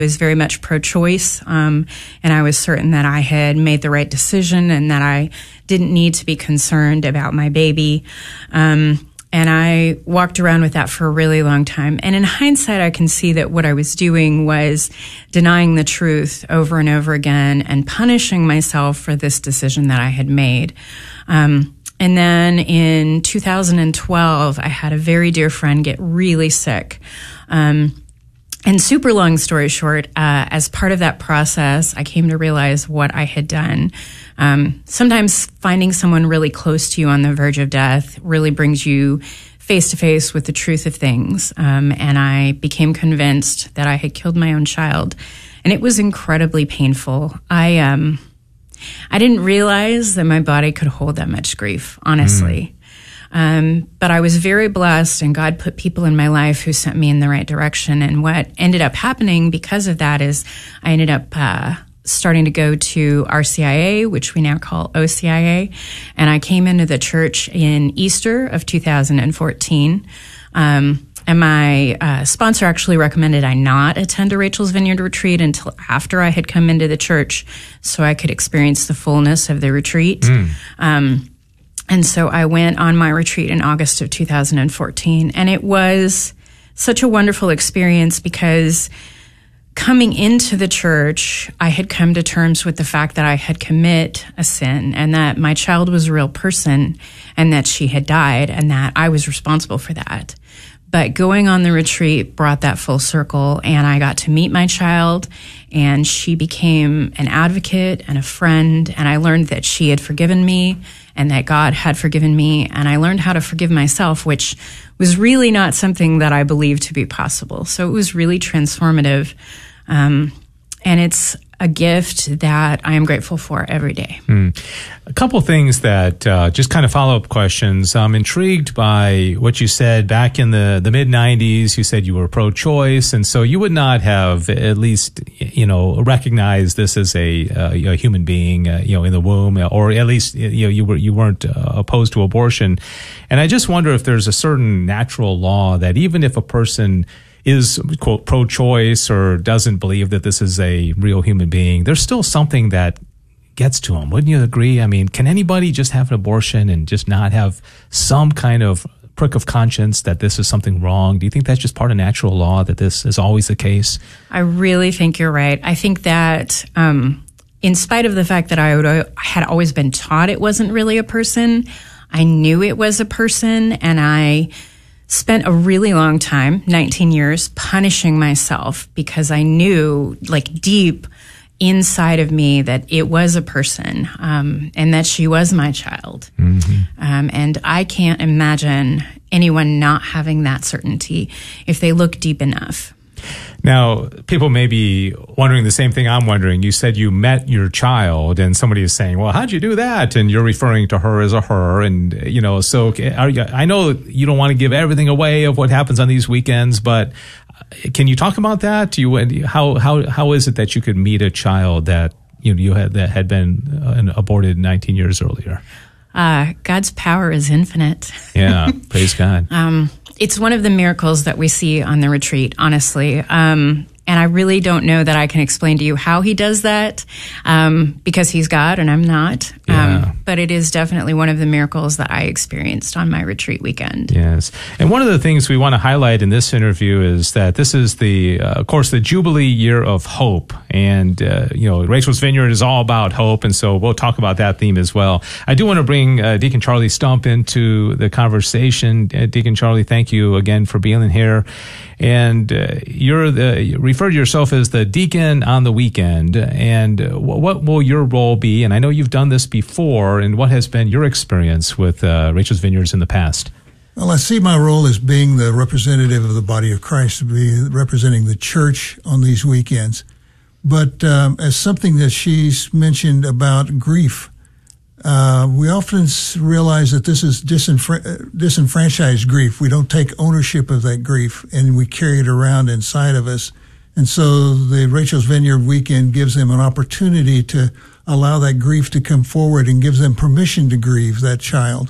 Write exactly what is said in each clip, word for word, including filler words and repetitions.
was very much pro-choice, um, and I was certain that I had made the right decision and that I didn't need to be concerned about my baby. Um, and I walked around with that for a really long time. And in hindsight, I can see that what I was doing was denying the truth over and over again and punishing myself for this decision that I had made. Um, and then in two thousand twelve, I had a very dear friend get really sick. Um, And super long story short, uh, as part of that process, I came to realize what I had done. Um, sometimes finding someone really close to you on the verge of death really brings you face to face with the truth of things. Um, and I became convinced that I had killed my own child, and it was incredibly painful. I, um, I didn't realize that my body could hold that much grief, honestly. Mm. Um, but I was very blessed, and God put people in my life who sent me in the right direction. And what ended up happening because of that is I ended up uh, starting to go to R C I A, which we now call O C I A. And I came into the church in Easter of two thousand fourteen. Um, and my uh, sponsor actually recommended I not attend a Rachel's Vineyard retreat until after I had come into the church so I could experience the fullness of the retreat. Mm. Um And so I went on my retreat in August of two thousand fourteen, and it was such a wonderful experience because coming into the church, I had come to terms with the fact that I had commit a sin and that my child was a real person and that she had died and that I was responsible for that. But going on the retreat brought that full circle, and I got to meet my child, and she became an advocate and a friend, and I learned that she had forgiven me and that God had forgiven me, and I learned how to forgive myself, which was really not something that I believed to be possible. So it was really transformative, um, and it's a gift that I am grateful for every day. Mm. A couple of things that uh, just kind of follow-up questions. I'm intrigued by what you said back in the, the mid nineties. You said you were pro-choice, and so you would not have at least, you know, recognized this as a, uh, a human being, uh, you know, in the womb, or at least, you know, you were you weren't uh, opposed to abortion. And I just wonder if there's a certain natural law that even if a person is, quote, pro-choice or doesn't believe that this is a real human being, there's still something that gets to them. Wouldn't you agree? I mean, can anybody just have an abortion and just not have some kind of prick of conscience that this is something wrong? Do you think that's just part of natural law, that this is always the case? I really think you're right. I think that um, in spite of the fact that I, would, I had always been taught it wasn't really a person, I knew it was a person, and I spent a really long time, nineteen years, punishing myself because I knew, like, deep inside of me that it was a person, um, and that she was my child. Mm-hmm. Um, and I can't imagine anyone not having that certainty if they look deep enough. Now, people may be wondering the same thing I'm wondering. You said you met your child, and somebody is saying, well, how'd you do that? And you're referring to her as a her. And, you know, so are you, I know you don't want to give everything away of what happens on these weekends, but can you talk about that? Do you, how, how, how is it that you could meet a child that, you know, you had, that had been uh, aborted nineteen years earlier? Uh, God's power is infinite. Yeah, praise God. Um, It's one of the miracles that we see on the retreat, honestly. Um, and I really don't know that I can explain to you how he does that, um, because he's God and I'm not. Yeah. Um, but it is definitely one of the miracles that I experienced on my retreat weekend. Yes. And one of the things we want to highlight in this interview is that this is the, uh, of course, the Jubilee year of hope. And, uh, you know, Rachel's Vineyard is all about hope. And so we'll talk about that theme as well. I do want to bring uh, Deacon Charlie Stump into the conversation. Uh, Deacon Charlie, thank you again for being here. And uh, you're the, you refer to yourself as the deacon on the weekend. And uh, what will your role be? And I know you've done this before. And what has been your experience with uh, Rachel's Vineyards in the past? Well, I see my role as being the representative of the body of Christ, to be representing the church on these weekends. But um, as something that she's mentioned about grief, Uh, we often realize that this is disenfra- disenfranchised grief. We don't take ownership of that grief, and we carry it around inside of us. And so the Rachel's Vineyard weekend gives them an opportunity to allow that grief to come forward and gives them permission to grieve that child.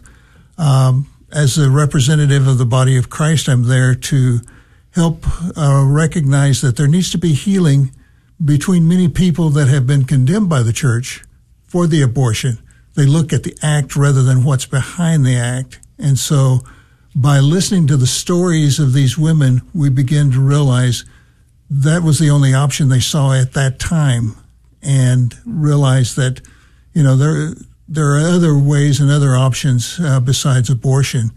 Um, as a representative of the body of Christ, I'm there to help uh, recognize that there needs to be healing between many people that have been condemned by the church for the abortion. They look at the act rather than what's behind the act. And so by listening to the stories of these women, we begin to realize that was the only option they saw at that time, and realize that, you know, there there are other ways and other options uh, besides abortion,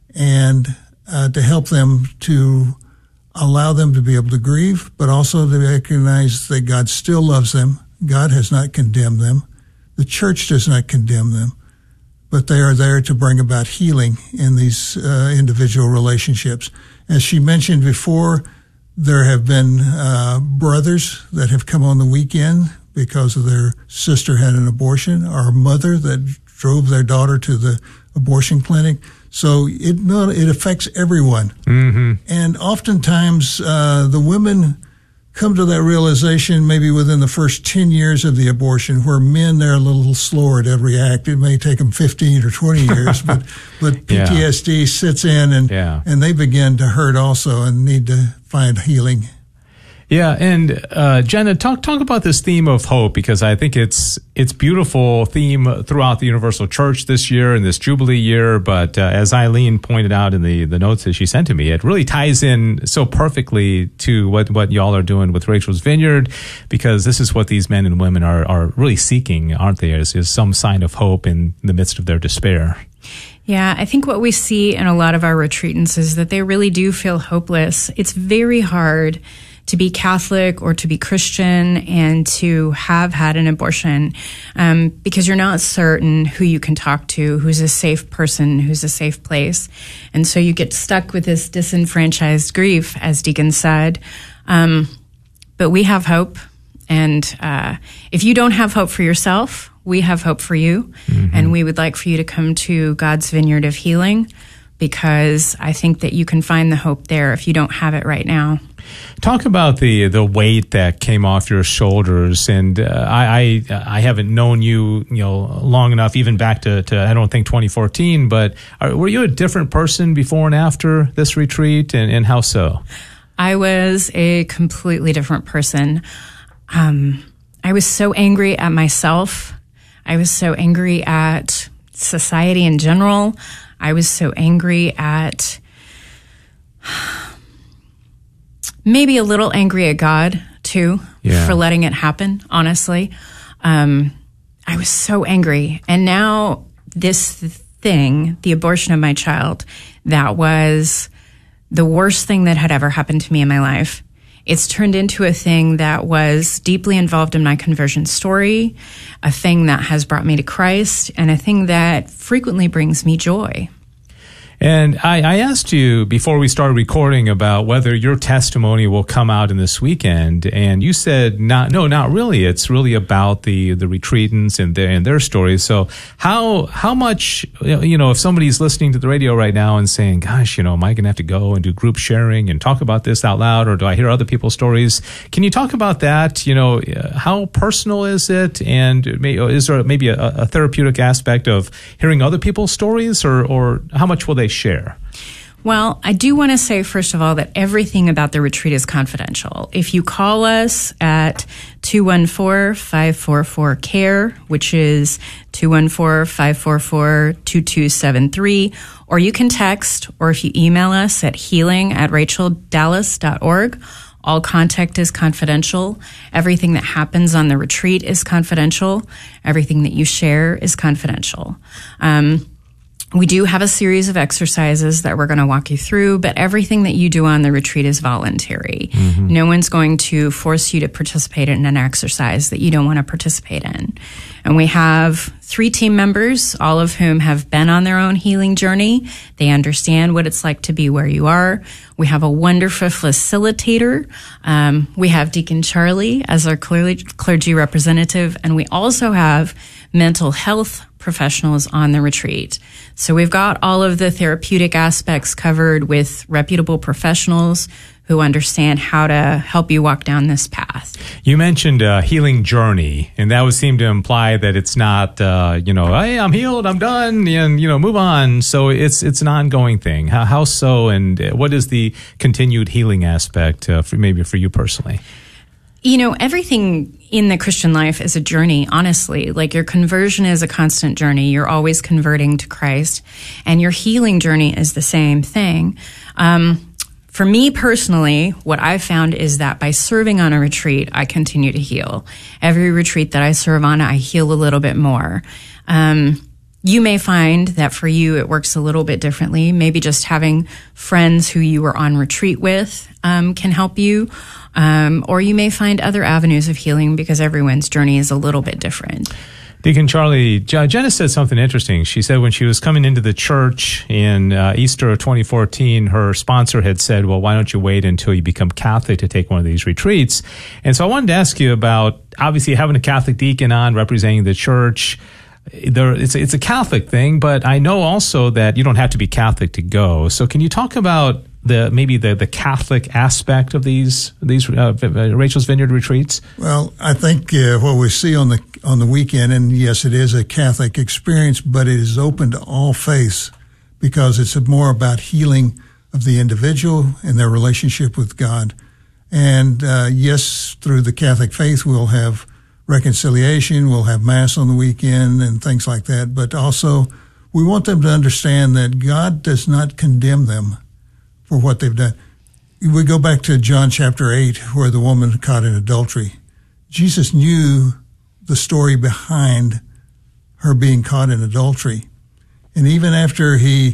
and uh, to help them to allow them to be able to grieve, but also to recognize that God still loves them. God has not condemned them. The church does not condemn them, but they are there to bring about healing in these uh, individual relationships. As she mentioned before, there have been uh, brothers that have come on the weekend because of their sister had an abortion, or a mother that drove their daughter to the abortion clinic. So it not, it affects everyone. Mm-hmm. And oftentimes uh, the women come to that realization maybe within the first ten years of the abortion, where men, they're a little slower to react. It may take them fifteen or twenty years, but, but P T S D yeah. sits in, and, yeah. and they begin to hurt also and need to find healing. Yeah, and uh, Jenna, talk talk about this theme of hope, because I think it's it's beautiful theme throughout the Universal Church this year and this Jubilee year. But uh, as Eileen pointed out in the, the notes that she sent to me, it really ties in so perfectly to what, what y'all are doing with Rachel's Vineyard, because this is what these men and women are, are really seeking, aren't they? Is, is some sign of hope in the midst of their despair. Yeah, I think what we see in a lot of our retreatants is that they really do feel hopeless. It's very hard to be Catholic or to be Christian and to have had an abortion, um, because you're not certain who you can talk to, who's a safe person, who's a safe place. And so you get stuck with this disenfranchised grief, as Deacon said. Um, but we have hope. And uh, if you don't have hope for yourself, we have hope for you. Mm-hmm. And we would like for you to come to God's Vineyard of Healing, because I think that you can find the hope there if you don't have it right now. Talk about the the weight that came off your shoulders, and uh, I, I I haven't known you you know long enough, even back to, to I don't think twenty fourteen. But are, were you a different person before and after this retreat, and, and how so? I was a completely different person. Um, I was so angry at myself. I was so angry at society in general. I was so angry at. Maybe a little angry at God, too, yeah. for letting it happen, honestly. Um, I was so angry. And now this thing, the abortion of my child, that was the worst thing that had ever happened to me in my life. It's turned into a thing that was deeply involved in my conversion story, a thing that has brought me to Christ, and a thing that frequently brings me joy. And I, I asked you before we started recording about whether your testimony will come out in this weekend, and you said not. No, not really. It's really about the the retreatants and their and their stories. So how how much you know if somebody's listening to the radio right now and saying, "Gosh, you know, am I going to have to go and do group sharing and talk about this out loud, or do I hear other people's stories?" Can you talk about that? You know, how personal is it, and is there maybe a, a therapeutic aspect of hearing other people's stories, or or how much will they share? Well, I do want to say, first of all, that everything about the retreat is confidential. If you call us at two one four, five four four, C A R E, which is two one four, five four four, two two seven three, or you can text, or if you email us at healing at rachel dallas dot org, all contact is confidential. Everything that happens on the retreat is confidential. Everything that you share is confidential. Um, We do have a series of exercises that we're going to walk you through, but everything that you do on the retreat is voluntary. Mm-hmm. No one's going to force you to participate in an exercise that you don't want to participate in. And we have three team members, all of whom have been on their own healing journey. They understand what it's like to be where you are. We have a wonderful facilitator. Um, we have Deacon Charlie as our clergy representative, and we also have mental health professionals on the retreat. So we've got all of the therapeutic aspects covered with reputable professionals who understand how to help you walk down this path. You mentioned a healing journey, and that would seem to imply that it's not, uh, you know, hey, I'm healed, I'm done, and, you know, move on. So it's it's an ongoing thing. How, how so, and what is the continued healing aspect uh, for maybe for you personally? You know, everything in the Christian life is a journey, honestly. Like your conversion is a constant journey. You're always converting to Christ. And your healing journey is the same thing. Um, for me personally, what I've found is that by serving on a retreat, I continue to heal. Every retreat that I serve on, I heal a little bit more. Um, you may find that for you, it works a little bit differently. Maybe just having friends who you were on retreat with um, can help you. Um, or you may find other avenues of healing because everyone's journey is a little bit different. Deacon Charlie, Jenna said something interesting. She said when she was coming into the church in uh, Easter of twenty fourteen, her sponsor had said, well, why don't you wait until you become Catholic to take one of these retreats? And so I wanted to ask you about, obviously, having a Catholic deacon on representing the church. There, it's, it's a Catholic thing, but I know also that you don't have to be Catholic to go. So can you talk about the maybe the, the Catholic aspect of these these uh, Rachel's Vineyard retreats? Well, I think uh, what we see on the on the weekend, and yes, it is a Catholic experience, but it is open to all faiths because it's more about healing of the individual and their relationship with God. And uh, yes, through the Catholic faith, we'll have reconciliation, we'll have Mass on the weekend and things like that. But also, we want them to understand that God does not condemn them for what they've done. We go back to John chapter eight, where the woman caught in adultery. Jesus knew the story behind her being caught in adultery. And even after he,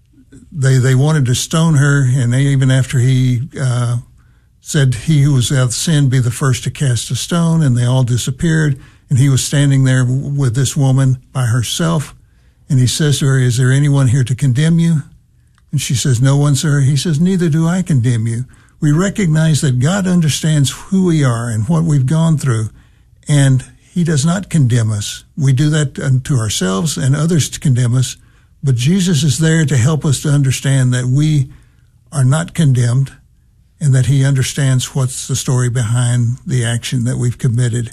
they, they wanted to stone her, and they, even after he, uh, said, he who was without sin be the first to cast a stone, and they all disappeared, and he was standing there with this woman by herself, and he says to her, is there anyone here to condemn you? And she says, no one, sir. He says, neither do I condemn you. We recognize that God understands who we are and what we've gone through, and he does not condemn us. We do that to ourselves and others to condemn us, but Jesus is there to help us to understand that we are not condemned and that he understands what's the story behind the action that we've committed.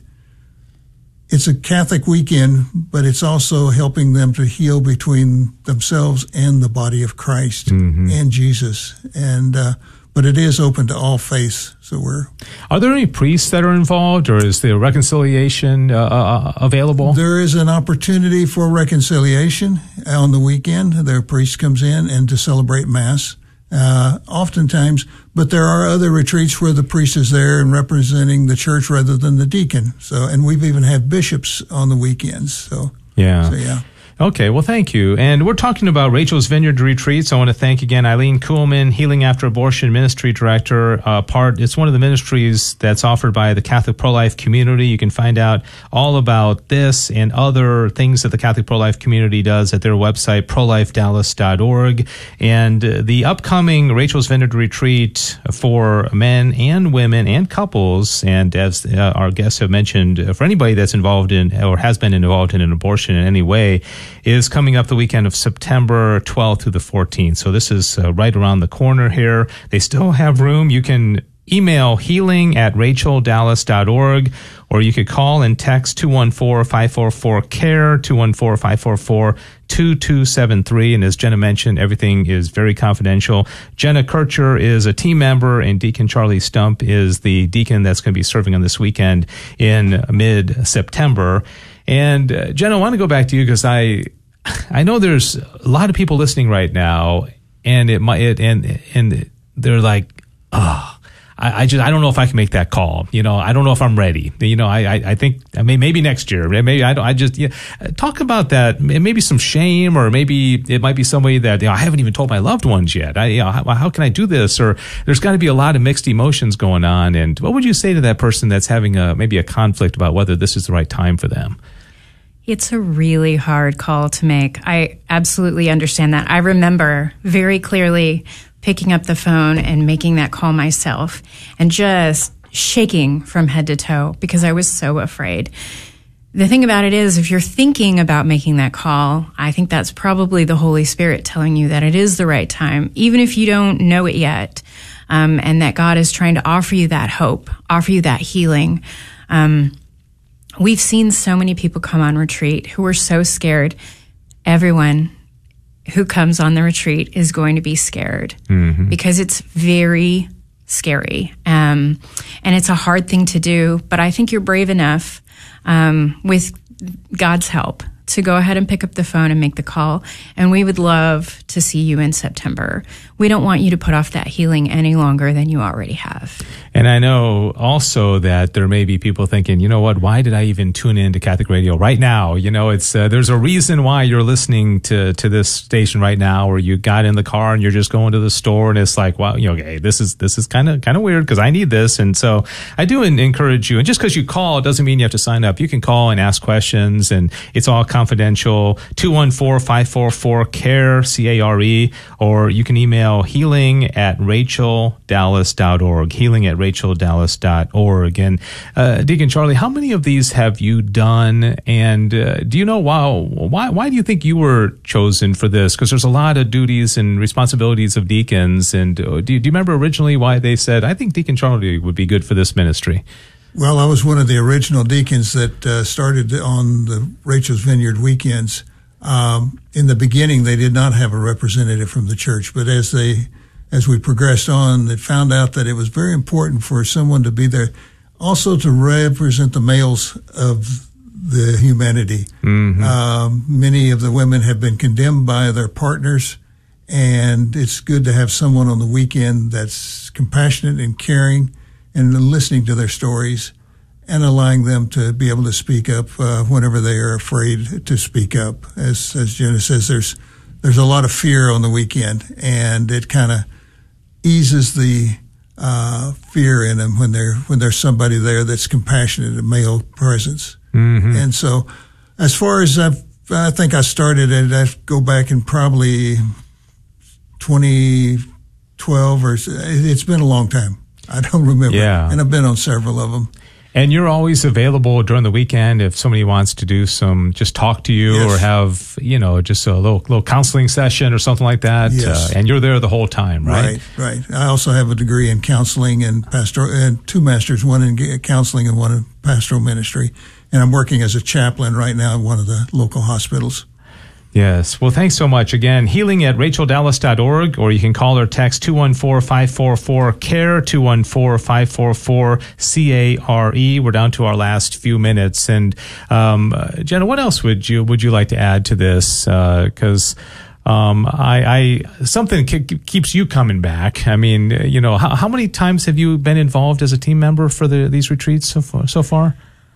It's a Catholic weekend, but it's also helping them to heal between themselves and the body of Christ mm-hmm. and Jesus. And, uh, but it is open to all faiths. So we're. Are there any priests that are involved, or is the reconciliation uh, uh, available? There is an opportunity for reconciliation on the weekend. Their priest comes in and to celebrate Mass. Uh, oftentimes, but there are other retreats where the priest is there and representing the church rather than the deacon. So, and we've even had bishops on the weekends. So, yeah. So, yeah. Okay, well, thank you. And we're talking about Rachel's Vineyard Retreats. I want to thank again Eileen Kuhlman, Healing After Abortion Ministry Director. Uh, part It's one of the ministries that's offered by the Catholic pro-life community. You can find out all about this and other things that the Catholic pro-life community does at their website, pro life dallas dot org. And uh, the upcoming Rachel's Vineyard Retreat for men and women and couples, and as uh, our guests have mentioned, uh, for anybody that's involved in or has been involved in an abortion in any way, is coming up the weekend of September twelfth through the fourteenth. So this is uh, right around the corner here. They still have room. You can email healing at rachel dallas dot org, or you could call and text two one four, five four four, C A R E, two one four, five four four, two two seven three. And as Jenna mentioned, everything is very confidential. Jenna Kircher is a team member, and Deacon Charlie Stump is the deacon that's going to be serving on this weekend in mid-September. And uh, Jenna, I want to go back to you because I, I know there's a lot of people listening right now, and it might, it, and and they're like, oh, I, I just I don't know if I can make that call. You know, I don't know if I'm ready. You know, I I, I think I mean maybe next year. Maybe I don't. I just yeah. Talk about that. Maybe some shame, or maybe it might be somebody that you know I haven't even told my loved ones yet. I you know how, how can I do this? Or there's got to be a lot of mixed emotions going on. And what would you say to that person that's having a maybe a conflict about whether this is the right time for them? It's a really hard call to make. I absolutely understand that. I remember very clearly picking up the phone and making that call myself and just shaking from head to toe because I was so afraid. The thing about it is, if you're thinking about making that call, I think that's probably the Holy Spirit telling you that it is the right time, even if you don't know it yet, um, and that God is trying to offer you that hope, offer you that healing. Um, We've seen so many people come on retreat who are so scared. Everyone who comes on the retreat is going to be scared mm-hmm. because it's very scary. Um, and it's a hard thing to do, but I think you're brave enough, um, with God's help, to go ahead and pick up the phone and make the call. And we would love to see you in September. We don't want you to put off that healing any longer than you already have. And I know also that there may be people thinking, you know what, why did I even tune in to Catholic Radio right now? You know, it's uh, there's a reason why you're listening to, to this station right now, or you got in the car and you're just going to the store and it's like, wow, you know, okay, this is this is kind of kind of weird because I need this. And so I do encourage you. And just because you call doesn't mean you have to sign up. You can call and ask questions, and it's all confidential. two one four, five four four, C A R E, C A R E, or you can email healing at rachel dallas dot org, healing at rachel dallas dot org. And uh, Deacon Charlie, how many of these have you done? And uh, do you know why, why, why do you think you were chosen for this? Because there's a lot of duties and responsibilities of deacons. And uh, do, you, do you remember originally why they said, I think Deacon Charlie would be good for this ministry? Well, I was one of the original deacons that uh, started on the Rachel's Vineyard weekends. Um, in the beginning, they did not have a representative from the church, but as they, as we progressed on, they found out that it was very important for someone to be there, also to represent the males of the humanity. Mm-hmm. Um, many of the women have been condemned by their partners, and it's good to have someone on the weekend that's compassionate and caring and listening to their stories and allowing them to be able to speak up uh, whenever they are afraid to speak up. As as Jenna says, there's there's a lot of fear on the weekend, and it kind of eases the uh, fear in them when they're when there's somebody there that's compassionate, a male presence. Mm-hmm. And so, as far as I've, I think I started it, I go back in probably twenty twelve, or it's been a long time. I don't remember. Yeah. And I've been on several of them. And you're always available during the weekend if somebody wants to do some, just talk to you, yes, or have, you know, just a little little counseling session or something like that. Yes. Uh, and you're there the whole time, right? Right, right. I also have a degree in counseling and pastoral, and two masters, one in counseling and one in pastoral ministry. And I'm working as a chaplain right now in one of the local hospitals. Yes. Well, thanks so much. Again, healing at rachel dallas dot org, or you can call or text two one four, five four four, C A R E, two one four, five four four, C A R E. We're down to our last few minutes. And, um, uh, Jenna, what else would you, would you like to add to this? Uh, cause, um, I, I, something ke- keeps you coming back. I mean, you know, how, how many times have you been involved as a team member for the, these retreats so far? So far?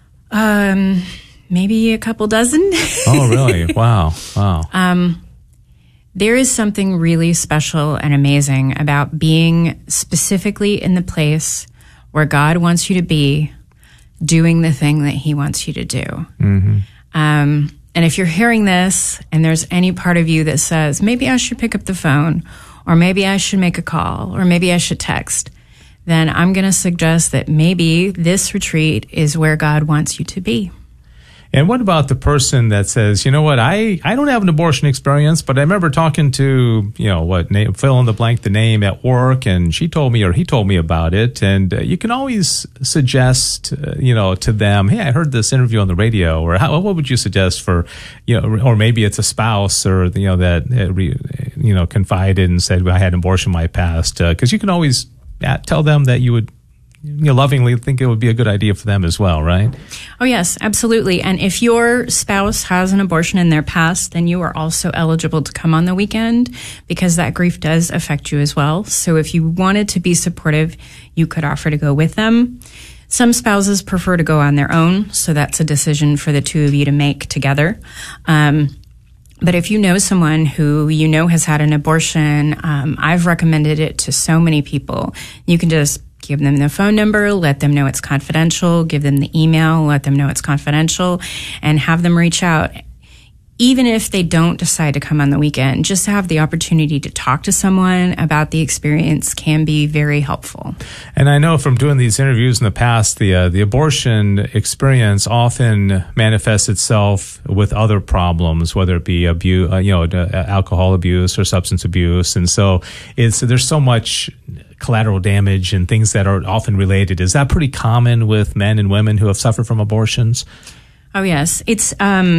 Um, Maybe a couple dozen. Oh, really? Wow. Wow. Um, there is something really special and amazing about being specifically in the place where God wants you to be, doing the thing that he wants you to do. Mm-hmm. Um, and if you're hearing this and there's any part of you that says, maybe I should pick up the phone, or maybe I should make a call, or maybe I should text, then I'm going to suggest that maybe this retreat is where God wants you to be. And what about the person that says, you know what, I, I don't have an abortion experience, but I remember talking to, you know, what, name, fill in the blank, the name at work, and she told me or he told me about it. And uh, you can always suggest, uh, you know, to them, hey, I heard this interview on the radio, or how, what would you suggest for, you know, or maybe it's a spouse or, you know, that, uh, re, you know, confided and said, well, I had an abortion in my past. Because uh, you can always tell them that you would, you know, lovingly think it would be a good idea for them as well, right? Oh, yes, absolutely. And if your spouse has an abortion in their past, then you are also eligible to come on the weekend, because that grief does affect you as well. So if you wanted to be supportive, you could offer to go with them. Some spouses prefer to go on their own, so that's a decision for the two of you to make together. Um, But if you know someone who you know has had an abortion, um, I've recommended it to so many people. You can just give them the phone number, let them know it's confidential, give them the email, let them know it's confidential, and have them reach out. Even if they don't decide to come on the weekend, just to have the opportunity to talk to someone about the experience can be very helpful. And I know from doing these interviews in the past, the uh, the abortion experience often manifests itself with other problems, whether it be abuse, uh, you know, uh, alcohol abuse or substance abuse, and so it's there's so much collateral damage and things that are often related. Is that pretty common with men and women who have suffered from abortions? Oh, yes. It's um,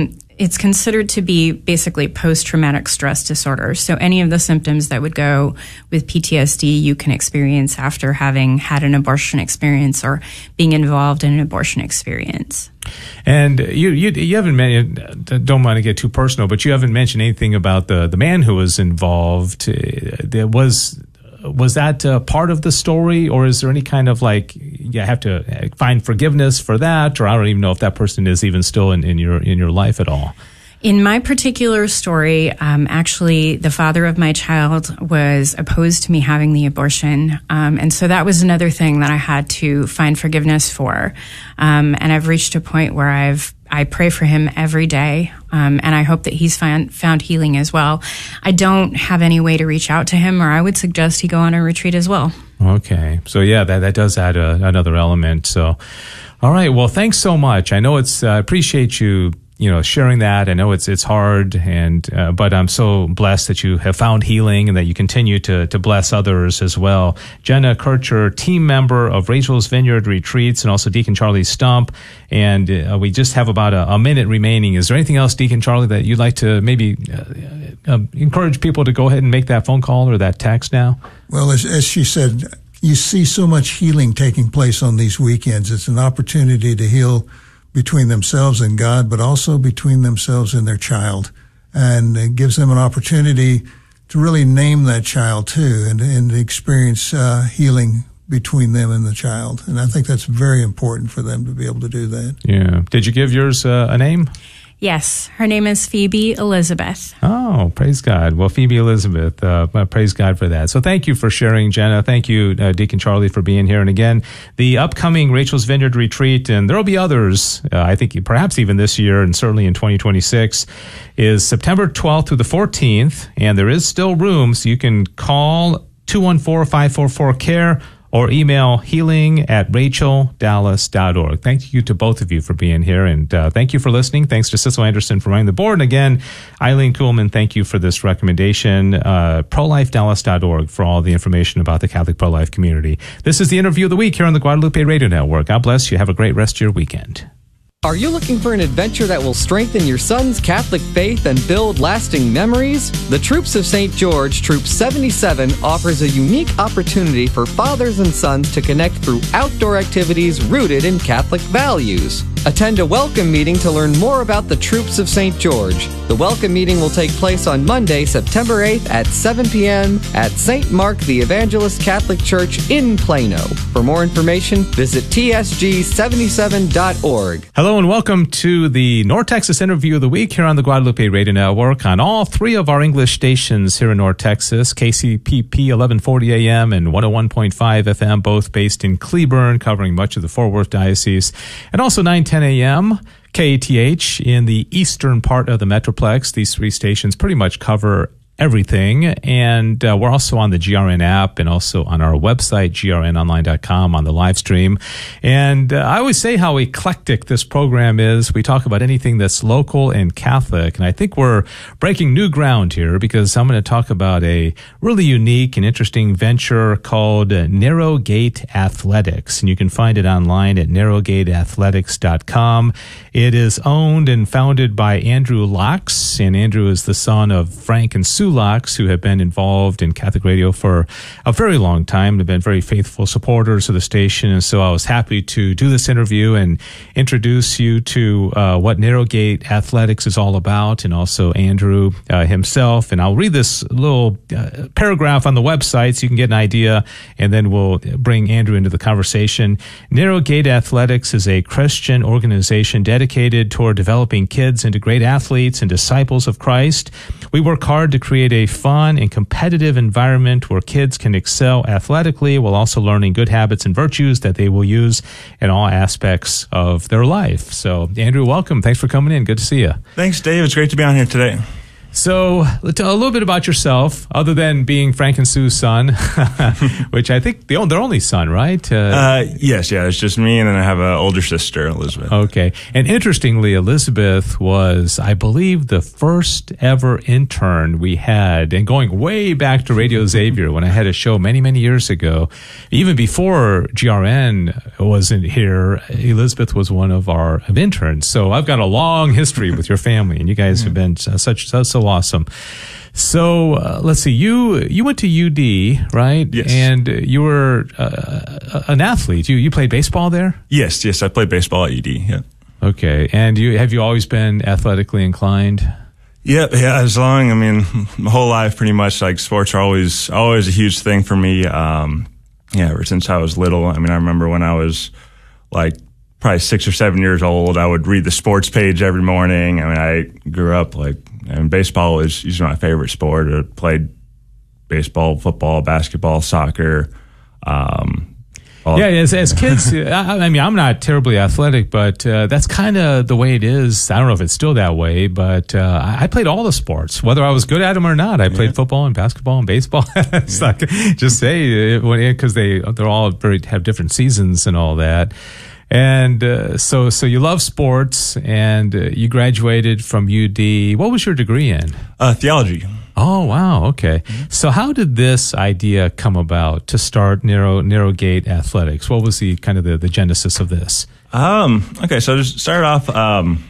it's considered to be basically post-traumatic stress disorder. So any of the symptoms that would go with P T S D you can experience after having had an abortion experience or being involved in an abortion experience. And you, you, you haven't mentioned, don't want to get too personal, but you haven't mentioned anything about the, the man who was involved. There was, was that uh, part of the story, or is there any kind of like, you have to find forgiveness for that? Or I don't even know if that person is even still in, in your, in your life at all. In my particular story, um, actually, the father of my child was opposed to me having the abortion. Um, and so that was another thing that I had to find forgiveness for. Um, and I've reached a point where I've, I pray for him every day. Um, and I hope that he's found, found healing as well. I don't have any way to reach out to him, or I would suggest he go on a retreat as well. Okay. So yeah, that, that does add a, another element. So, all right. Well, thanks so much. I know it's, I uh, appreciate you you know, sharing that. I know it's it's hard, and uh, but I'm so blessed that you have found healing and that you continue to to bless others as well. Jenna Kircher, team member of Rachel's Vineyard Retreats, and also Deacon Charlie Stump. And uh, we just have about a, a minute remaining. Is there anything else, Deacon Charlie, that you'd like to maybe uh, uh, encourage people to go ahead and make that phone call or that text now? Well, as, as she said, you see so much healing taking place on these weekends. It's an opportunity to heal between themselves and God, but also between themselves and their child. And it gives them an opportunity to really name that child too, and, and experience uh, healing between them and the child. And I think that's very important for them to be able to do that. Yeah. Did you give yours uh, a name? Yes, her name is Phoebe Elizabeth. Oh, praise God. Well, Phoebe Elizabeth, uh, praise God for that. So thank you for sharing, Jenna. Thank you, uh, Deacon Charlie, for being here. And again, the upcoming Rachel's Vineyard Retreat, and there will be others, uh, I think perhaps even this year and certainly in twenty twenty-six, is September twelfth through the fourteenth. And there is still room, so you can call two one four, five four four, C A R E or email healing at rachel dallas dot org. Thank you to both of you for being here, and uh, thank you for listening. Thanks to Cecil Anderson for running the board. And again, Eileen Kuhlman, thank you for this recommendation. Uh, pro life dallas dot org for all the information about the Catholic pro-life community. This is the interview of the week here on the Guadalupe Radio Network. God bless you. Have a great rest of your weekend. Are you looking for an adventure that will strengthen your son's Catholic faith and build lasting memories? The Troops of Saint George, Troop seventy-seven, offers a unique opportunity for fathers and sons to connect through outdoor activities rooted in Catholic values. Attend a welcome meeting to learn more about the Troops of Saint George. The welcome meeting will take place on Monday, September eighth at seven p.m. at Saint Mark the Evangelist Catholic Church in Plano. For more information, visit T S G seventy-seven dot org. Hello and welcome to the North Texas Interview of the Week here on the Guadalupe Radio Network on all three of our English stations here in North Texas, K C P P eleven forty A M and one oh one point five F M, both based in Cleburne, covering much of the Fort Worth Diocese, and also nine ten A M, K A T H in the eastern part of the Metroplex. These three stations pretty much cover everything, and uh, we're also on the G R N app and also on our website, G R N online dot com, on the live stream. And uh, I always say how eclectic this program is. We talk about anything that's local and Catholic, and I think we're breaking new ground here because I'm going to talk about a really unique and interesting venture called Narrow Gate Athletics, and you can find it online at narrow gate athletics dot com. It is owned and founded by Andrew Locks, and Andrew is the son of Frank and Sue Locks, who have been involved in Catholic radio for a very long time. They've been very faithful supporters of the station, and so I was happy to do this interview and introduce you to uh, what Narrow Gate Athletics is all about, and also Andrew uh, himself. And I'll read this little uh, paragraph on the website so you can get an idea, and then we'll bring Andrew into the conversation. Narrow Gate Athletics is a Christian organization dedicated toward developing kids into great athletes and disciples of Christ. We work hard to create a fun and competitive environment where kids can excel athletically while also learning good habits and virtues that they will use in all aspects of their life. So, Andrew, welcome. Thanks for coming in. Good to see you. Thanks, Dave. It's great to be on here today. So, a little bit about yourself, other than being Frank and Sue's son, which I think the, their only son, right? Uh, uh, yes, yeah, it's just me, and then I have an older sister, Elizabeth. Okay. And interestingly, Elizabeth was, I believe, the first ever intern we had, and going way back to Radio Xavier when I had a show many, many years ago, even before G R N wasn't here, Elizabeth was one of our interns. So I've got a long history with your family, and you guys have been such, such so awesome. So uh, let's see. You you went to U D, right? Yes. And you were uh, an athlete. You you played baseball there? Yes, yes. I played baseball at U D. Yeah. Okay. And you have you always been athletically inclined? Yeah, yeah. As long, I mean, my whole life, pretty much. Like sports are always always a huge thing for me. Um, yeah, ever since I was little. I mean, I remember when I was like probably six or seven years old, I would read the sports page every morning. I mean, I grew up like, and baseball is usually my favorite sport. I played baseball, football, basketball, soccer. Um, yeah, as, as kids, I, I mean, I'm not terribly athletic, but uh, that's kind of the way it is. I don't know if it's still that way, but uh, I, I played all the sports, whether I was good at them or not. I played yeah. football and basketball and baseball. It's yeah. like, just say, because they, they're all very, have different seasons and all that. And uh, so, so you love sports, and uh, you graduated from U D. What was your degree in? Uh, theology. Oh, wow. Okay. Mm-hmm. So how did this idea come about to start Narrow Narrowgate Athletics? What was the kind of the, the genesis of this? Um, okay. So to start off, um,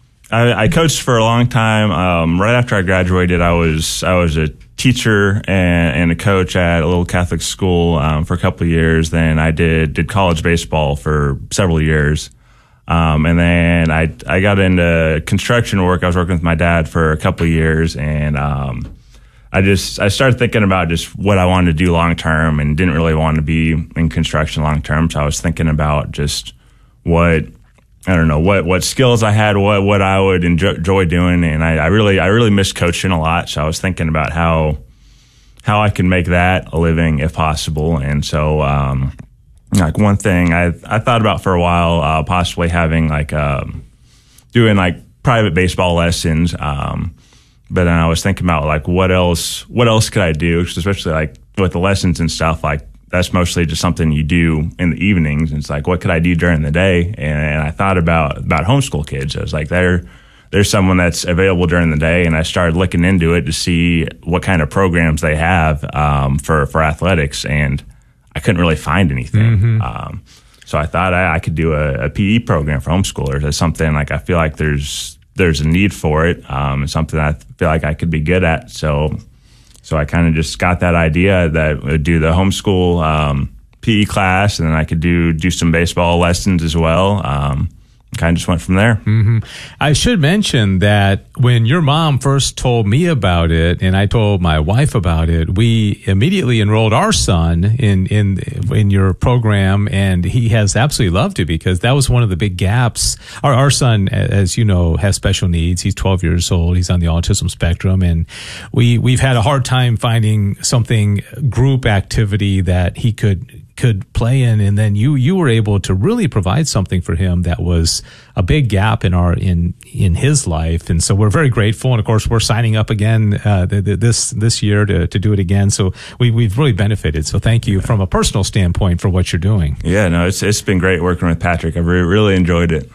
I, I coached for a long time. Um, right after I graduated, I was, I was a teacher and, and a coach at a little Catholic school, um, for a couple of years. Then I did, did college baseball for several years. Um, and then I, I got into construction work. I was working with my dad for a couple of years, and, um, I just, I started thinking about just what I wanted to do long term, and didn't really want to be in construction long term. So I was thinking about just what, I don't know, what, what skills I had, what, what I would enjoy, enjoy doing. And I, I really, I really miss coaching a lot. So I was thinking about how, how I can make that a living if possible. And so, um, like one thing I, I thought about for a while, uh, possibly having like, um, doing like private baseball lessons. Um, but then I was thinking about like, what else, what else could I do? Especially like with the lessons and stuff, like, that's mostly just something you do in the evenings. And it's like, what could I do during the day? And, and I thought about, about homeschool kids. I was like, there, there's someone that's available during the day. And I started looking into it to see what kind of programs they have, um, for, for athletics. And I couldn't really find anything. Mm-hmm. Um, so I thought I, I could do a, a P E program for homeschoolers. As something like, I feel like there's, there's a need for it. Um, it's something I feel like I could be good at. So, So I kind of just got that idea that I would do the homeschool um, P E class, and then I could do do some baseball lessons as well. Um, kind of just went from there. Mm-hmm. I should mention that when your mom first told me about it, and I told my wife about it, we immediately enrolled our son in in in your program, and he has absolutely loved it, because that was one of the big gaps. Our our son, as you know, has special needs. He's twelve years old. He's on the autism spectrum, and we we've had a hard time finding something group activity that he could. could play in, and then you you were able to really provide something for him that was a big gap in our in in his life. And so we're very grateful, and of course we're signing up again uh, the, the, this this year to to do it again. So we we've really benefited. So thank you from a personal standpoint for what you're doing. Yeah, no, it's it's been great working with Patrick. I've really, really enjoyed it.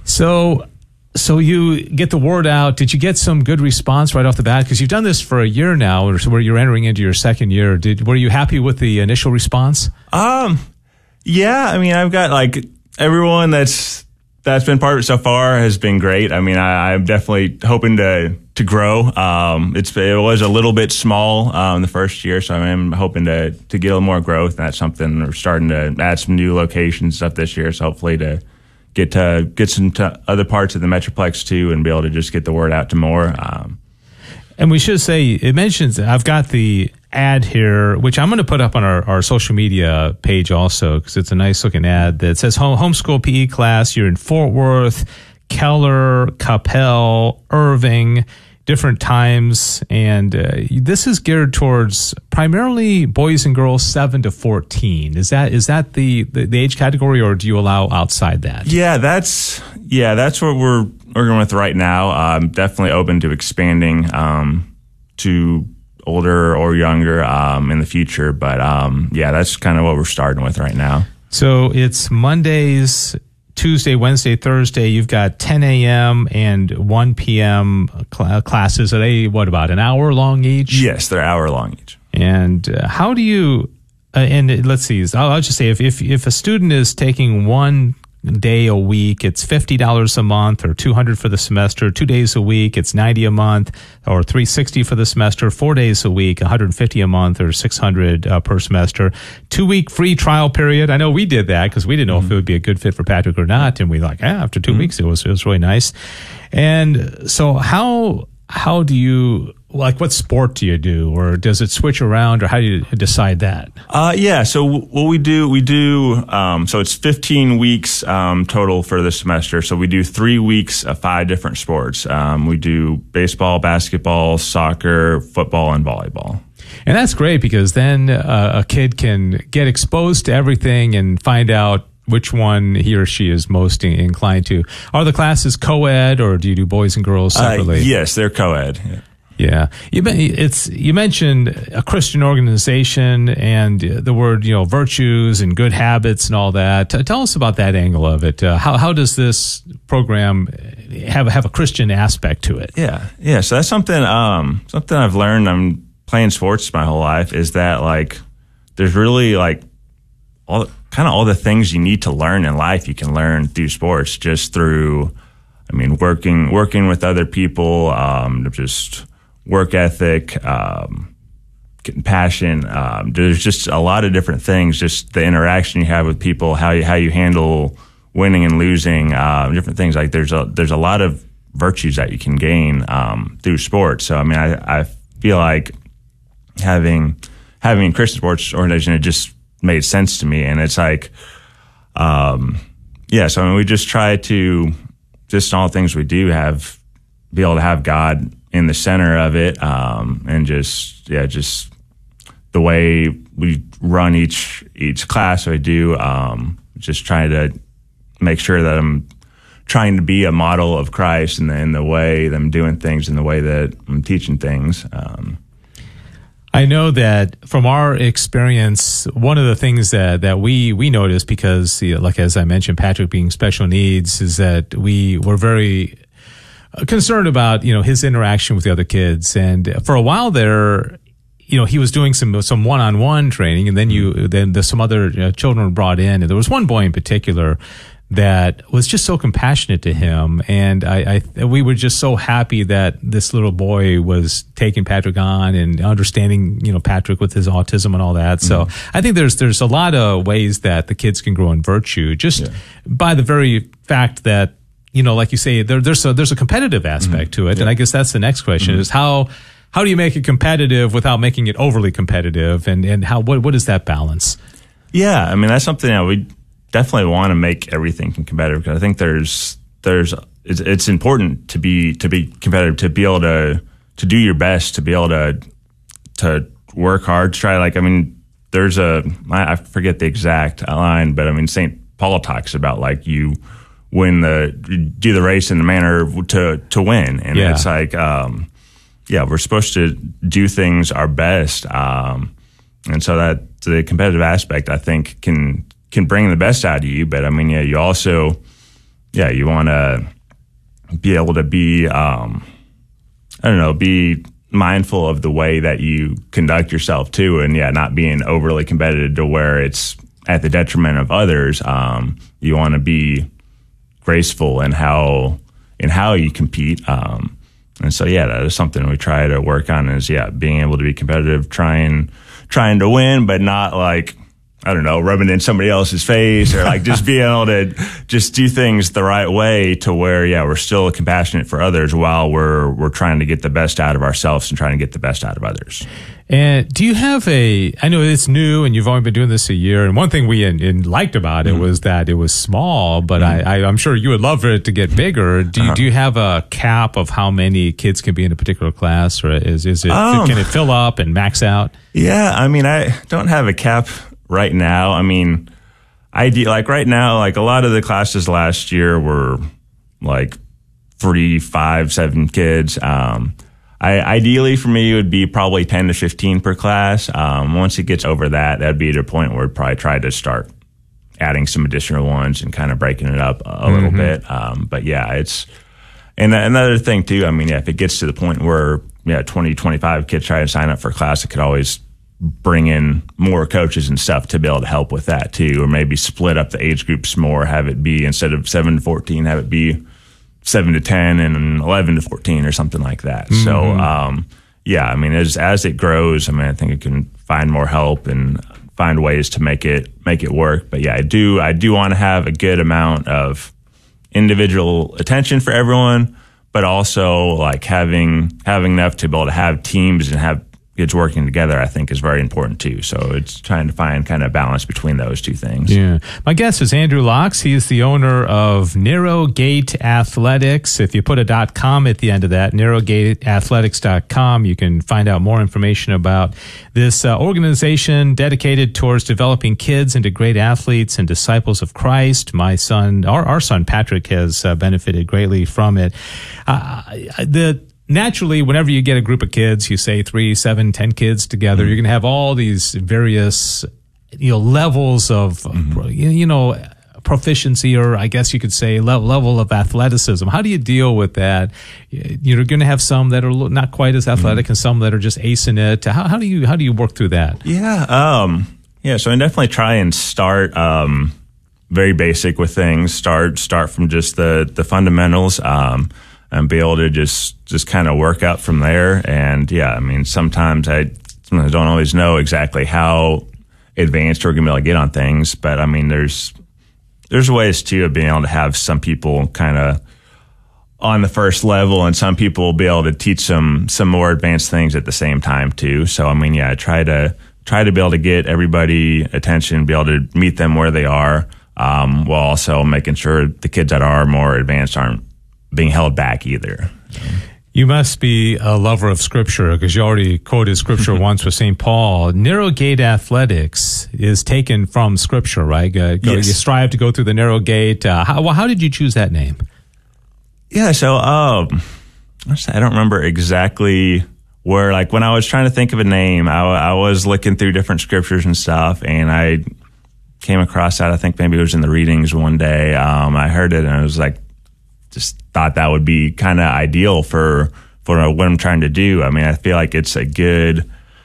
So. So you get the word out. Did you get some good response right off the bat? Because you've done this for a year now, or where you're entering into your second year. Did were you happy with the initial response? Um, yeah. I mean, I've got like everyone that's that's been part of it so far has been great. I mean, I, I'm definitely hoping to to grow. Um, it's it was a little bit small um, the first year, so I'm hoping to to get a little more growth. And that's something we're starting to add some new locations stuff this year. So hopefully to. Get to get some to other parts of the Metroplex too, and be able to just get the word out to more. Um, and we should say, it mentions, I've got the ad here, which I'm going to put up on our, our social media page also, because it's a nice looking ad that says home, homeschool P E class. You're in Fort Worth, Keller, Capel, Irving, different times, and uh, this is geared towards primarily boys and girls seven to fourteen. Is that is that the, the, the age category, or do you allow outside that? Yeah, that's yeah, that's what we're working with right now. I'm definitely open to expanding um, to older or younger um, in the future. But um, yeah, that's kind of what we're starting with right now. So it's Mondays, Tuesday, Wednesday, Thursday. You've got ten a.m. and one p.m. Cl- classes. Are they, what, about an hour long each? Yes, they're hour long each. And uh, how do you, uh, and let's see, I'll, I'll just say if, if, if a student is taking one day a week, it's fifty dollars a month, or two hundred dollars for the semester. Two days a week, it's ninety dollars a month, or three hundred sixty dollars for the semester. Four days a week, one hundred fifty dollars a month, or six hundred dollars uh, per semester. Two week free trial period. I know we did that because we didn't know mm-hmm. if it would be a good fit for Patrick or not, and we like, ah, after two mm-hmm. weeks, it was it was really nice. And so, how how do you, like, what sport do you do, or does it switch around, or how do you decide that? Uh, yeah. So what we do, we do, um, so it's fifteen weeks, um, total for the semester. So we do three weeks of five different sports. Um, we do baseball, basketball, soccer, football, and volleyball. And that's great because then uh, a kid can get exposed to everything and find out which one he or she is most in- inclined to. Are the classes co-ed, or do you do boys and girls separately? Uh, yes, they're co-ed. Yeah. Yeah, you it's you mentioned a Christian organization and the word, you know, virtues and good habits and all that. T- tell us about that angle of it. Uh, how how does this program have have a Christian aspect to it? Yeah, yeah. So that's something um, something I've learned. I'm playing sports my whole life. Is that like there's really like all kind of all the things you need to learn in life. You can learn through sports, just through, I mean, working working with other people, um, just work ethic, um, getting passion. Um, there's just a lot of different things, just the interaction you have with people, how you, how you handle winning and losing, uh, different things. Like there's a, there's a lot of virtues that you can gain, um, through sports. So, I mean, I, I feel like having, having a Christian sports organization, it just made sense to me. And it's like, um, yeah, so I mean, we just try to, just in all the things we do, have, be able to have God in the center of it, um, and just, yeah, just the way we run each, each class I do, um, just trying to make sure that I'm trying to be a model of Christ in the, in the way that I'm doing things, in the way that I'm teaching things. Um, I know that from our experience, one of the things that, that we, we noticed, because, you know, like as I mentioned, Patrick being special needs, is that we were very concerned about, you know, his interaction with the other kids. And for a while there, you know, he was doing some some one-on-one training, and then you then there's some other, you know, children were brought in, and there was one boy in particular that was just so compassionate to him, and I, I we were just so happy that this little boy was taking Patrick on and understanding, you know, Patrick with his autism and all that. So mm-hmm. I think there's there's a lot of ways that the kids can grow in virtue, just yeah. by the very fact that, you know, like you say, there, there's a there's a competitive aspect mm-hmm. to it, yeah. and I guess that's the next question: mm-hmm. is how how do you make it competitive without making it overly competitive, and and how what what is that balance? Yeah, I mean, that's something that we definitely want to make everything competitive, because I think there's there's it's, it's important to be to be competitive, to be able to to do your best, to be able to to work hard, to try. Like, I mean, there's a I forget the exact line, but I mean, Saint Paul talks about like you win the do the race in the manner to to win, and yeah. it's like um, yeah, we're supposed to do things our best, um, and so that the competitive aspect, I think, can. can bring the best out of you. But I mean, yeah, you also, yeah, you want to be able to be, um, I don't know, be mindful of the way that you conduct yourself too. And yeah, not being overly competitive to where it's at the detriment of others. Um, you want to be graceful in how, in how you compete. Um, and so, yeah, that is something we try to work on, is, yeah, being able to be competitive, trying, trying to win, but not like, I don't know, rubbing in somebody else's face, or like just being able to just do things the right way to where, yeah, we're still compassionate for others while we're we're trying to get the best out of ourselves and trying to get the best out of others. And do you have a, I know it's new and you've only been doing this a year, and one thing we in, in liked about it mm-hmm. was that it was small, but mm-hmm. I, I, I'm sure you would love for it to get bigger. Do you, uh-huh. do you have a cap of how many kids can be in a particular class, or is, is it, um, can it fill up and max out? Yeah, I mean, I don't have a cap right now. I mean, I like right now, like a lot of the classes last year were like three, five, seven kids. Um, I, ideally for me, it would be probably ten to fifteen per class. Um, once it gets over that, that'd be at a point where I'd probably try to start adding some additional ones and kind of breaking it up a mm-hmm. little bit. Um, but yeah, it's, and another thing too, I mean, yeah, if it gets to the point where, yeah, twenty, twenty-five kids try to sign up for a class, it could always bring in more coaches and stuff to be able to help with that too, or maybe split up the age groups more, have it be instead of seven to fourteen, have it be seven to ten and eleven to fourteen or something like that. Mm-hmm. So, um, yeah, I mean, as, as it grows, I mean, I think it can find more help and find ways to make it, make it work. But yeah, I do, I do want to have a good amount of individual attention for everyone, but also like having, having enough to be able to have teams and have kids working together, I think, is very important too. So it's trying to find kind of balance between those two things. Yeah. My guest is Andrew Laux. He is the owner of Narrow Gate Athletics. If you put a .com at the end of that, narrow gate athletics dot com, you can find out more information about this uh, organization dedicated towards developing kids into great athletes and disciples of Christ. My son, our, our son Patrick, has uh, benefited greatly from it. Uh, the Naturally, whenever you get a group of kids, you say three, seven, ten kids together, mm-hmm. you're going to have all these various, you know, levels of, mm-hmm. you know, proficiency, or I guess you could say level, level of athleticism. How do you deal with that? You're going to have some that are not quite as athletic mm-hmm. and some that are just acing it. How, how do you, how do you work through that? Yeah. Um, yeah. So I definitely try and start, um, very basic with things, start, start from just the, the fundamentals. Um, and be able to just, just kind of work out from there. And yeah, I mean, sometimes I, sometimes I don't always know exactly how advanced we're going to be able to get on things, but I mean, there's, there's ways too of being able to have some people kind of on the first level and some people will be able to teach some, some more advanced things at the same time too. So, I mean, yeah, I try to, try to be able to get everybody attention, be able to meet them where they are, um, while also making sure the kids that are more advanced aren't being held back either. You must be a lover of Scripture because you already quoted Scripture once with Saint Paul. Narrow Gate Athletics is taken from Scripture, right? Go, yes. You strive to go through the narrow gate. Uh, how, well, how did you choose that name? Yeah, so um, I don't remember exactly where, like when I was trying to think of a name, I, I was looking through different scriptures and stuff, and I came across that. I think maybe it was in the readings one day. Um, I heard it, and I was like, just thought that would be kind of ideal for, for what I'm trying to do. I mean, I feel like it's a good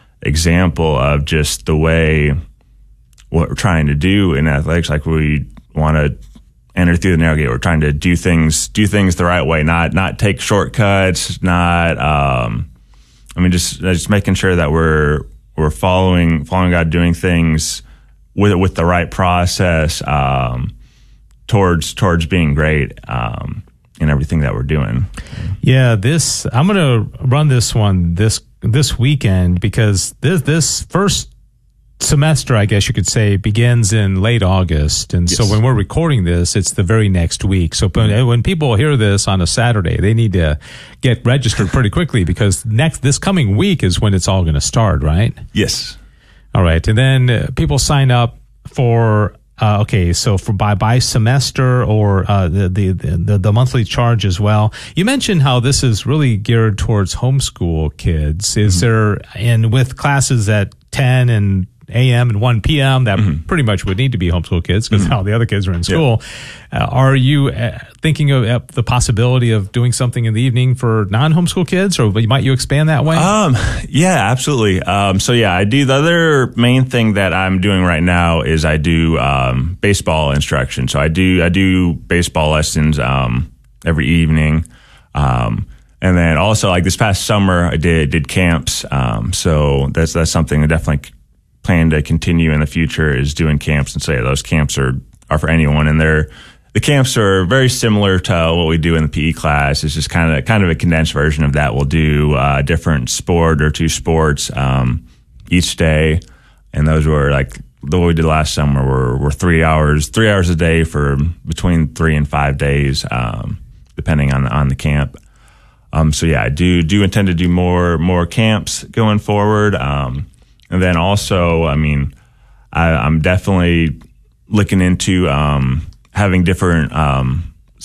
example of just the way what we're trying to do in athletics. Like we want to enter through the narrow gate. We're trying to do things, do things the right way, not, not take shortcuts, not, um, I mean, just, just making sure that we're, we're following, following God, doing things with, with the right process, um, towards, towards being great, um, in everything that we're doing. Yeah, this, I'm going to run this one this, this weekend because this, this first semester, I guess you could say, begins in late August. And yes. So when we're recording this, it's the very next week. So when people hear this on a Saturday, they need to get registered pretty quickly because next, this coming week is when it's all going to start, right? Yes. All right. And then uh, people sign up for Uh, okay, so for by by semester or uh, the, the the the monthly charge as well. You mentioned how this is really geared towards homeschool kids. Is mm-hmm. there, and with classes at ten and a m and one p m that mm-hmm. pretty much would need to be homeschool kids because mm-hmm. all the other kids are in school. Yeah. Uh, are you uh, thinking of uh, the possibility of doing something in the evening for non-homeschool kids, or might you expand that way? Um, yeah, absolutely. Um, so yeah, I do. The other main thing that I'm doing right now is I do um, baseball instruction. So I do I do baseball lessons um, every evening. Um, and then also like this past summer, I did did camps. Um, so that's that's something I definitely plan to continue in the future is doing camps. And so yeah, those camps are, are for anyone. And they're, the camps are very similar to what we do in the P E class. It's just kind of, kind of a condensed version of that. We'll do a different sport or two sports, um, each day. And those were like, the what we did last summer were, were three hours, three hours a day for between three and five days, um, depending on, on the camp. Um, so yeah, I do, do intend to do more, more camps going forward. Um, And then also, I mean, I, I'm definitely looking into um, having different um,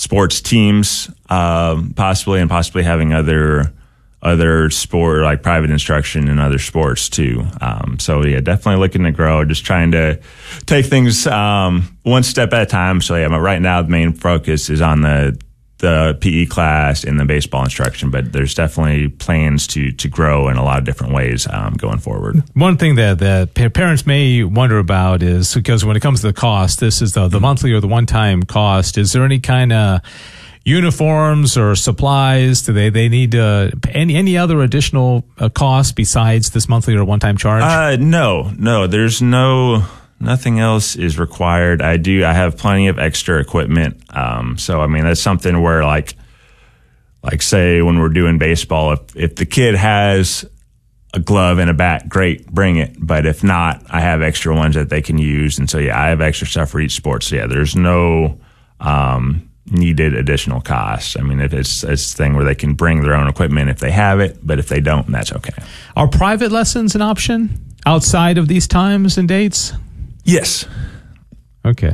sports teams, um, possibly, and possibly having other other sport like private instruction in other sports too. Um, so yeah, definitely looking to grow. Just trying to take things um, one step at a time. So yeah, but right now the main focus is on the the P E class and the baseball instruction, but there's definitely plans to to grow in a lot of different ways um, going forward. One thing that, that parents may wonder about is, because when it comes to the cost, this is the, the monthly or the one-time cost. Is there any kind of uniforms or supplies? Do they, they need uh, any any other additional uh, costs besides this monthly or one-time charge? Uh, no, no, there's no... Nothing else is required. I do. I have plenty of extra equipment. Um, so I mean, that's something where, like, like say when we're doing baseball, if if the kid has a glove and a bat, great, bring it. But if not, I have extra ones that they can use. And so yeah, I have extra stuff for each sport. So yeah, there's no um, needed additional costs. I mean, if it's it's a thing where they can bring their own equipment if they have it, but if they don't, that's okay. Are private lessons an option outside of these times and dates? Yes. Okay.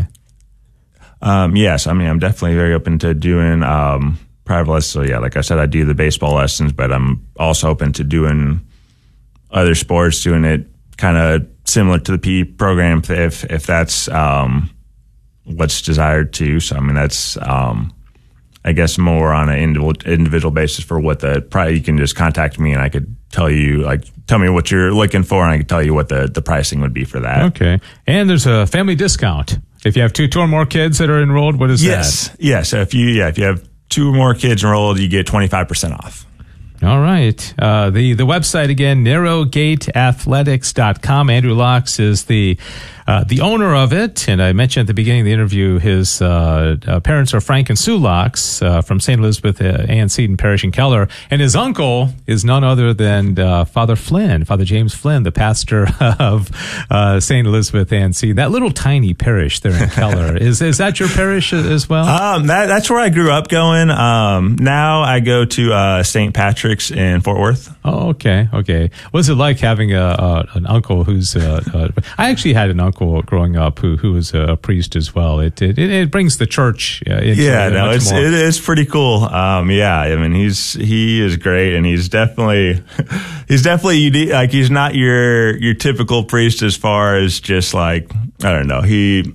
Um, yes. I mean, I'm definitely very open to doing um, private lessons. So, yeah, like I said, I do the baseball lessons, but I'm also open to doing other sports, doing it kind of similar to the P E program if if that's um, what's desired to. So, I mean, that's, um, I guess, more on an individual, individual basis for what the, probably you can just contact me and I could tell you, like, tell me what you're looking for, and I can tell you what the, the pricing would be for that. Okay. And there's a family discount. If you have two, two or more kids that are enrolled, what is yes. that? Yes. Yeah, so if you, yeah, if you have two or more kids enrolled, you get twenty-five percent off. All right. Uh, the, the website again, narrow gate athletics dot com. Andrew Laux is the, uh, the owner of it. And I mentioned at the beginning of the interview, his, uh, uh parents are Frank and Sue Laux, uh, from Saint Elizabeth, uh, Ann Seton Parish in Keller. And his uncle is none other than, uh, Father Flynn, Father James Flynn, the pastor of, uh, Saint Elizabeth, Ann Seton. That little tiny parish there in Keller. is, is that your parish as well? Um, that, that's where I grew up going. Um, now I go to, uh, Saint Patrick's in Fort Worth. Oh, okay, okay. What's it like having a, a an uncle who's? Uh, uh, I actually had an uncle growing up who who was a priest as well. It it, it brings the church. Uh, into yeah, no, it's more. it is pretty cool. Um, yeah, I mean he's he is great, and he's definitely he's definitely unique. Like he's not your your typical priest as far as just like I don't know he.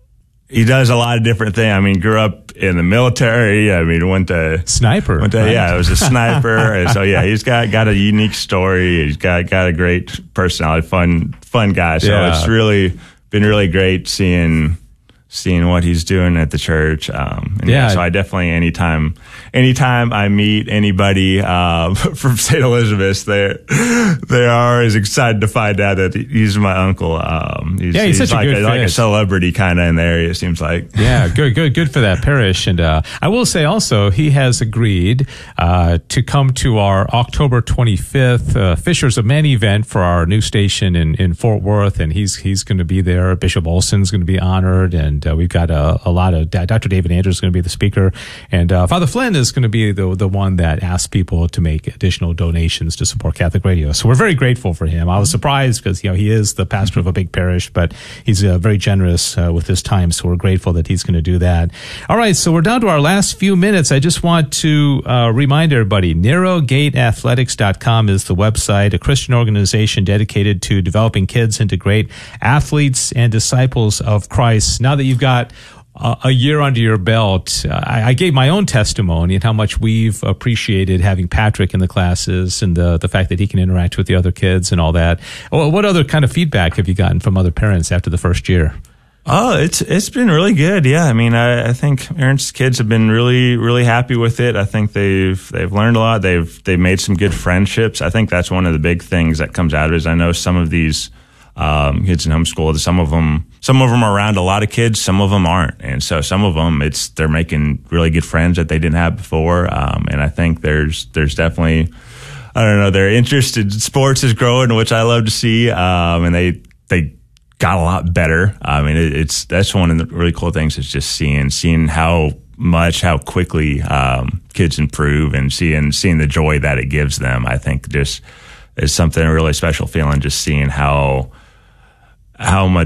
He does a lot of different things. I mean, grew up in the military. I mean, went to sniper. Went to, right? Yeah, it was a sniper. And so yeah, he's got got a unique story. He's got got a great personality, fun fun guy. So yeah. It's really been really great seeing seeing what he's doing at the church. Um, and yeah. yeah. So I definitely anytime anytime I meet anybody uh, from Saint Elizabeth, they they are as excited to find out that he's my uncle. Um, he's, yeah, he's, he's such like a good a, fit. like a celebrity kind of in the area. It seems like. Yeah, good, good, good for that parish. And uh, I will say also, he has agreed uh, to come to our October twenty-fifth uh, Fishers of Men event for our new station in, in Fort Worth, and he's he's going to be there. Bishop Olson's going to be honored, and uh, we've got a, a lot of Doctor David Andrews is going to be the speaker, and uh, Father Flynn is going to be the the one that asks people to make additional donations to support Catholic Radio. So we're very grateful for him. I was surprised because you know he is the pastor of a big parish, but he's uh, very generous uh, with his time. So we're grateful that he's going to do that. All right, so we're down to our last few minutes. I just want to uh, remind everybody: narrow gate athletics dot com is the website, a Christian organization dedicated to developing kids into great athletes and disciples of Christ. Now that you've got Uh, a year under your belt, uh, I, I gave my own testimony and how much we've appreciated having Patrick in the classes and the the fact that he can interact with the other kids and all that. Well, what other kind of feedback have you gotten from other parents after the first year? Oh, it's it's been really good. Yeah, I mean, I, I think Aaron's kids have been really really happy with it. I think they've they've learned a lot. They've they've made some good friendships. I think that's one of the big things that comes out of it. Is I know some of these um, kids in homeschool, some of them. Some of them are around a lot of kids, some of them aren't. And so some of them, it's they're making really good friends that they didn't have before. Um, and I think there's there's definitely, I don't know, their interest in sports is growing, which I love to see. Um, and they they got a lot better. I mean, it, it's that's one of the really cool things is just seeing seeing how much, how quickly um, kids improve and seeing seeing the joy that it gives them. I think just is something a really special feeling, just seeing how how much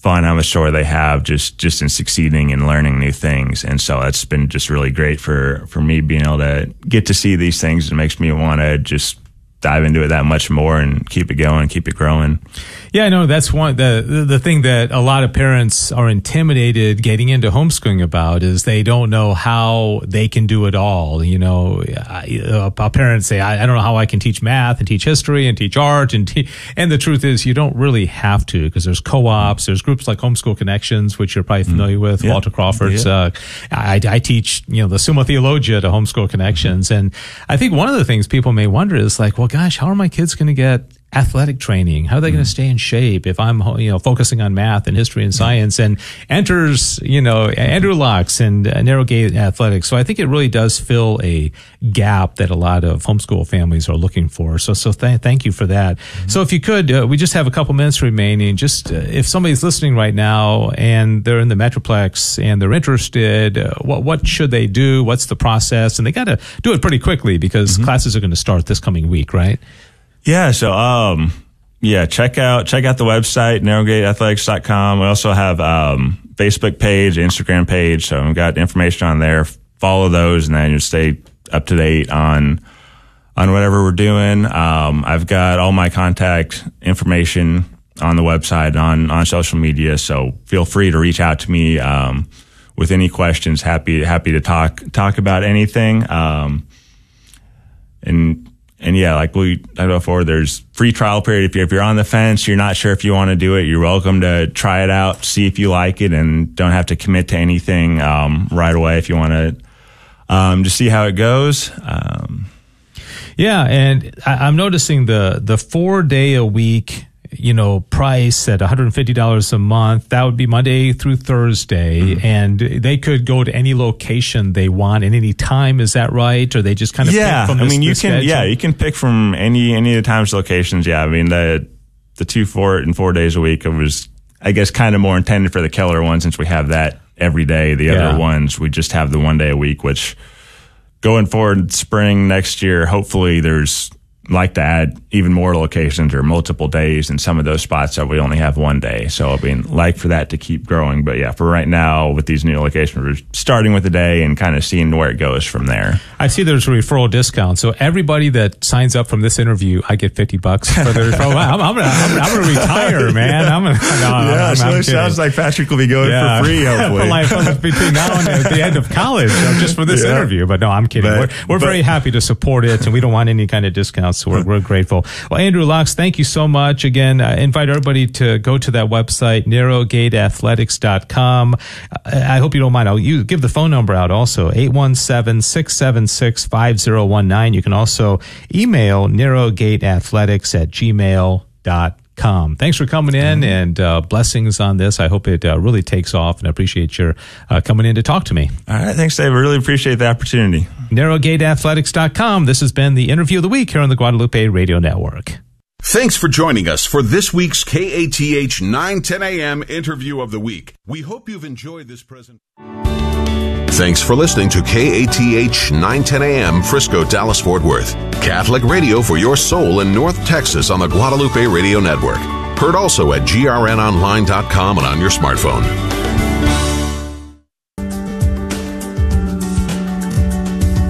fun, how much joy they have just, just in succeeding and learning new things. And so that's been just really great for, for me being able to get to see these things. It makes me want to just dive into it that much more and keep it going, keep it growing. Yeah, I know that's one the the thing that a lot of parents are intimidated getting into homeschooling about is they don't know how they can do it all. You know, uh, parents say, I, I don't know how I can teach math and teach history and teach art and te-. and the truth is you don't really have to, because there's co-ops, there's groups like Homeschool Connections, which you're probably familiar mm. with, yeah. Walter Crawford's. Yeah. Uh, I, I teach, you know, the Summa Theologia to Homeschool Connections, mm-hmm. and I think one of the things people may wonder is like, well, gosh, how are my kids going to get athletic training? How are they mm. going to stay in shape if I'm, you know, focusing on math and history and science? And enters, you know, Andrew Locks and uh, Narrowgate Athletics. So I think it really does fill a gap that a lot of homeschool families are looking for. So, so th- thank you for that. Mm-hmm. So if you could, uh, we just have a couple minutes remaining. Just uh, if somebody's listening right now and they're in the Metroplex and they're interested, uh, what what should they do? What's the process? And they got to do it pretty quickly because mm-hmm. classes are going to start this coming week, right? Yeah, so um yeah, check out check out the website, narrowgate athletics dot com. We also have um Facebook page, Instagram page, so we've got information on there. Follow those and then you'll stay up to date on on whatever we're doing. Um I've got all my contact information on the website, on on social media, so feel free to reach out to me um with any questions. Happy happy to talk talk about anything. Um and And yeah, like we talked about before, there's free trial period. If you're, if you're on the fence, you're not sure if you want to do it, you're welcome to try it out, see if you like it, and don't have to commit to anything um, right away if you want to um, just see how it goes. Um, yeah, and I, I'm noticing the the four day a week, you know, price at one hundred fifty dollars a month. That would be Monday through Thursday, mm-hmm. and they could go to any location they want at any time. Is that right? Or they just kind of yeah. pick from I this, mean, you this can schedule? yeah, you can pick from any any of the times locations. Yeah, I mean the the two four and four days a week. It was, I guess, kind of more intended for the Keller one since we have that every day. The other yeah. ones we just have the one day a week. Which going forward, spring next year, hopefully there's. Like to add even more locations or multiple days in some of those spots that we only have one day. So I mean, like for that to keep growing. But yeah, for right now with these new locations, we're starting with a day and kind of seeing where it goes from there. I see there's a referral discount. So everybody that signs up from this interview, I get fifty bucks for the referral. I'm, I'm gonna, I'm, I'm gonna retire, man. I'm gonna, no, yeah, I'm, so I'm it sounds like Patrick will be going yeah. for free, hopefully. for like, between now and the end of college, you know, just for this yeah. interview. But no, I'm kidding. But, we're we're but, very happy to support it, and we don't want any kind of discounts. So we're, we're grateful. Well, Andrew Locks, thank you so much. Again, I invite everybody to go to that website, narrowgate athletics dot com. I hope you don't mind. I'll use, give the phone number out also, eight one seven, six seven six, five zero one nine. You can also email narrowgateathletics at gmail dot com. Thanks for coming in, mm-hmm. and uh, blessings on this. I hope it uh, really takes off, and I appreciate your uh, coming in to talk to me. All right. Thanks, Dave. I really appreciate the opportunity. narrowgate athletics dot com. This has been the interview of the week here on the Guadalupe Radio Network. Thanks for joining us for this week's K A T H nine ten a.m. interview of the week. We hope you've enjoyed this present. Thanks for listening to K A T H nine ten a.m. Frisco, Dallas, Fort Worth. Catholic radio for your soul in North Texas on the Guadalupe Radio Network. Heard also at G R N online dot com and on your smartphone.